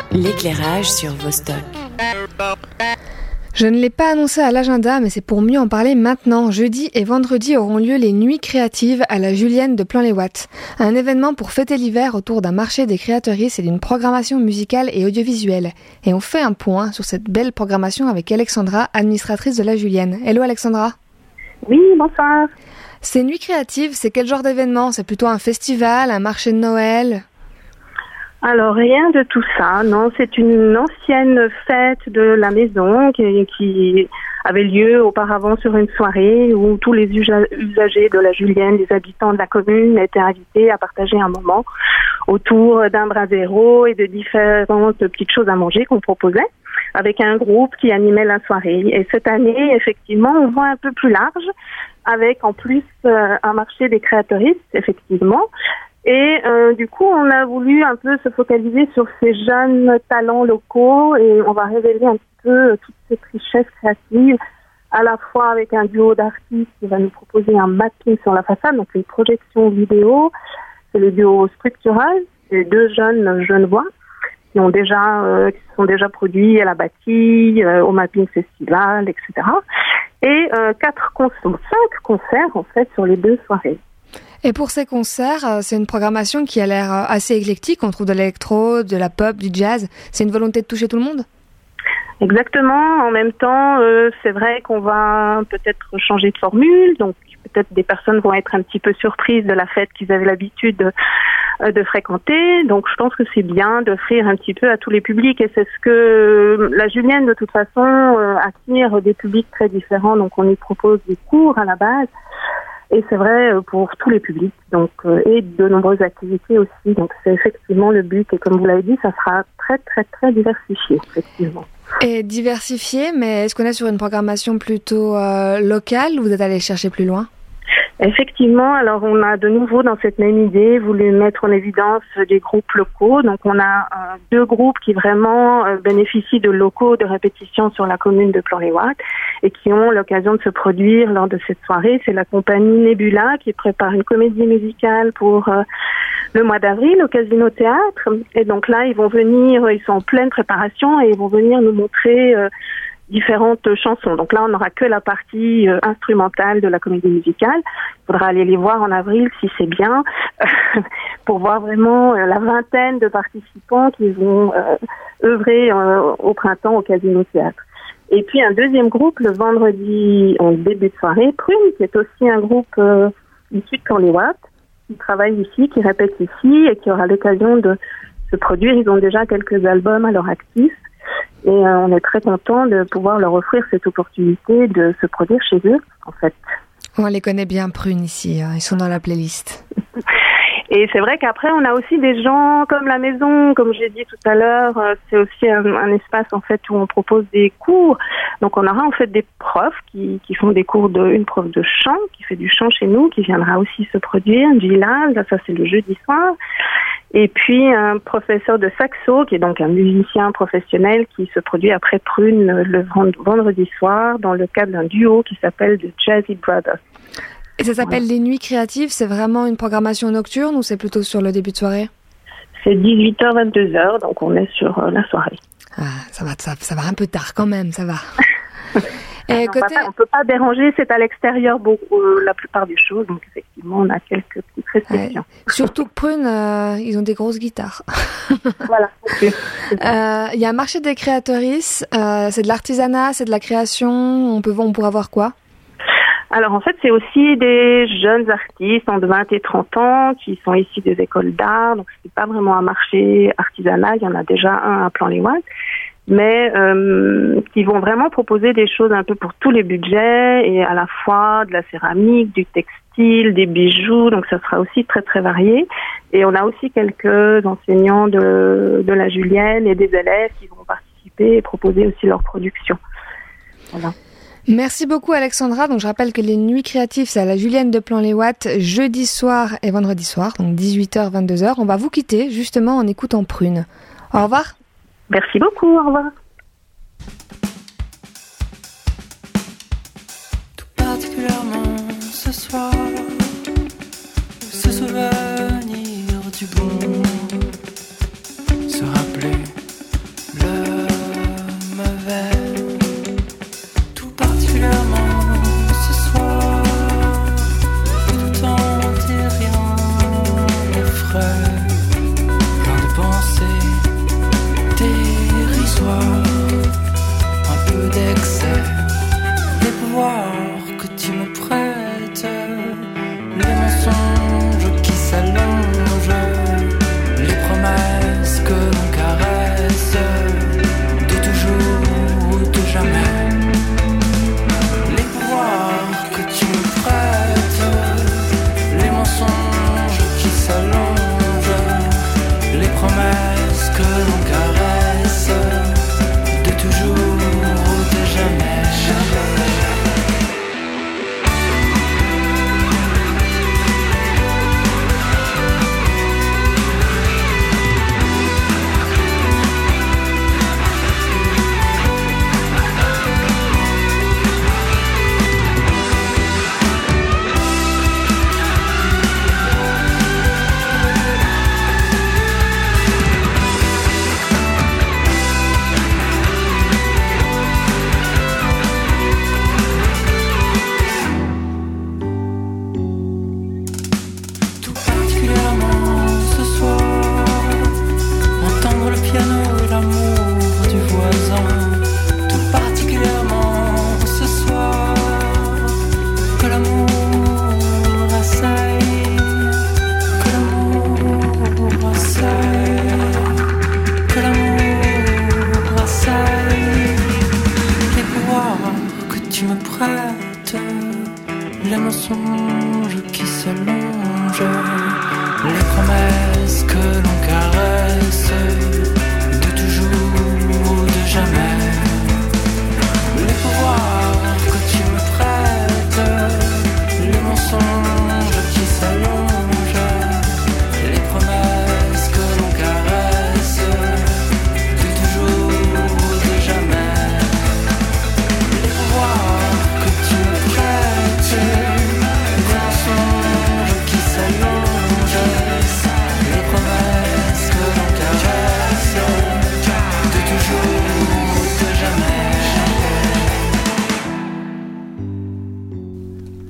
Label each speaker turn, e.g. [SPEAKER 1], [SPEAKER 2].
[SPEAKER 1] L'éclairage sur Vostok.
[SPEAKER 2] Je ne l'ai pas annoncé à l'agenda, mais c'est pour mieux en parler maintenant. Jeudi et vendredi auront lieu les Nuits créatives à la Julienne de Plan-les-Ouates. Un événement pour fêter l'hiver autour d'un marché des créatrices et d'une programmation musicale et audiovisuelle. Et on fait un point sur cette belle programmation avec Alexandra, administratrice de la Julienne. Hello Alexandra.
[SPEAKER 3] Oui, bonsoir.
[SPEAKER 2] Ces Nuits créatives, c'est quel genre d'événement ? C'est plutôt un festival, un marché de Noël ?
[SPEAKER 3] Alors, rien de tout ça, non. C'est une ancienne fête de la maison qui avait lieu auparavant sur une soirée où tous les usagers de la Julienne, les habitants de la commune, étaient invités à partager un moment autour d'un brasero et de différentes petites choses à manger qu'on proposait avec un groupe qui animait la soirée. Et cette année, effectivement, on voit un peu plus large avec en plus un marché des créatrices, effectivement. Et du coup, on a voulu un peu se focaliser sur ces jeunes talents locaux et on va révéler un petit peu toute cette richesse créative, à la fois avec un duo d'artistes qui va nous proposer un mapping sur la façade, donc une projection vidéo. C'est le duo Structural, c'est deux jeunes genevois qui sont déjà produits à la bâtie, au mapping festival, etc. Et 5 concerts en fait sur les 2 soirées.
[SPEAKER 2] Et pour ces concerts, c'est une programmation qui a l'air assez éclectique. On trouve de l'électro, de la pop, du jazz. C'est une volonté de toucher tout le monde ?
[SPEAKER 3] Exactement. En même temps, c'est vrai qu'on va peut-être changer de formule. Donc, peut-être des personnes vont être un petit peu surprises de la fête qu'ils avaient l'habitude de fréquenter. Donc, je pense que c'est bien d'offrir un petit peu à tous les publics. Et c'est ce que la Julienne, de toute façon, attire des publics très différents. Donc, on y propose des cours à la base. Et c'est vrai pour tous les publics, donc et de nombreuses activités aussi. Donc c'est effectivement le but. Et comme vous l'avez dit, ça sera très très très diversifié, effectivement.
[SPEAKER 2] Et diversifié, mais est-ce qu'on est sur une programmation plutôt locale ou vous êtes allé chercher plus loin ?
[SPEAKER 3] Effectivement, alors on a de nouveau dans cette même idée voulu mettre en évidence des groupes locaux. Donc on a 2 groupes qui vraiment bénéficient de locaux de répétition sur la commune de Plan-les-Ouates et qui ont l'occasion de se produire lors de cette soirée. C'est la compagnie Nebula qui prépare une comédie musicale pour le mois d'avril au Casino Théâtre. Et donc là, ils sont en pleine préparation et ils vont venir nous montrer différentes chansons. Donc là, on n'aura que la partie instrumentale de la comédie musicale. Il faudra aller les voir en avril si c'est bien, pour voir vraiment la vingtaine de participants qui vont œuvrer au printemps au Casino Théâtre. Et puis un deuxième groupe, le vendredi en début de soirée, Prune, qui est aussi un groupe issu de Plan-les-Ouates, qui travaille ici, qui répète ici et qui aura l'occasion de se produire. Ils ont déjà quelques albums à leur actif. Et on est très content de pouvoir leur offrir cette opportunité de se produire chez eux, en fait.
[SPEAKER 2] On les connaît bien, Prune, ici. Ils sont dans la playlist.
[SPEAKER 3] Et c'est vrai qu'après, on a aussi des gens comme la maison, comme j'ai dit tout à l'heure, c'est aussi un espace, en fait, où on propose des cours. Donc, on aura, en fait, des profs qui font des cours une prof de chant, qui fait du chant chez nous, qui viendra aussi se produire, Gilal, ça c'est le jeudi soir. Et puis un professeur de saxo, qui est donc un musicien professionnel, qui se produit après Prune le vendredi soir dans le cadre d'un duo qui s'appelle The Jazzy Brothers.
[SPEAKER 2] Et ça s'appelle les Nuits créatives, c'est vraiment une programmation nocturne ou c'est plutôt sur le début de soirée ?
[SPEAKER 3] C'est 18h, 22h, donc on est sur la soirée.
[SPEAKER 2] Ah, ça va un peu tard quand même, ça va. Et
[SPEAKER 3] on peut pas déranger, c'est à l'extérieur la plupart des choses, donc effectivement on a quelques petites restrictions.
[SPEAKER 2] Ouais. Surtout que Prune, ils ont des grosses guitares.
[SPEAKER 3] Voilà.
[SPEAKER 2] Il y a un marché des créatrices, c'est de l'artisanat, c'est de la création, on pourra voir quoi ?
[SPEAKER 3] Alors en fait c'est aussi des jeunes artistes entre 20 et 30 ans qui sont issus des écoles d'art, donc c'est pas vraiment un marché artisanal, il y en a déjà un à Plan-les-Ouates, mais qui vont vraiment proposer des choses un peu pour tous les budgets et à la fois de la céramique, du textile, des bijoux, donc ça sera aussi très très varié. Et on a aussi quelques enseignants de la Julienne et des élèves qui vont participer et proposer aussi leur production. Voilà.
[SPEAKER 2] Merci beaucoup Alexandra. Donc je rappelle que les Nuits créatives, c'est à la Julienne de Plan-les-Ouates, jeudi soir et vendredi soir, donc 18h, 22h. On va vous quitter justement en écoutant Prune. Au revoir.
[SPEAKER 3] Merci beaucoup, au revoir.
[SPEAKER 4] Tout particulièrement ce soir, ce souvenir du bon, se rappeler que l'on caresse, de toujours ou de jamais, jamais. Les mensonges qui se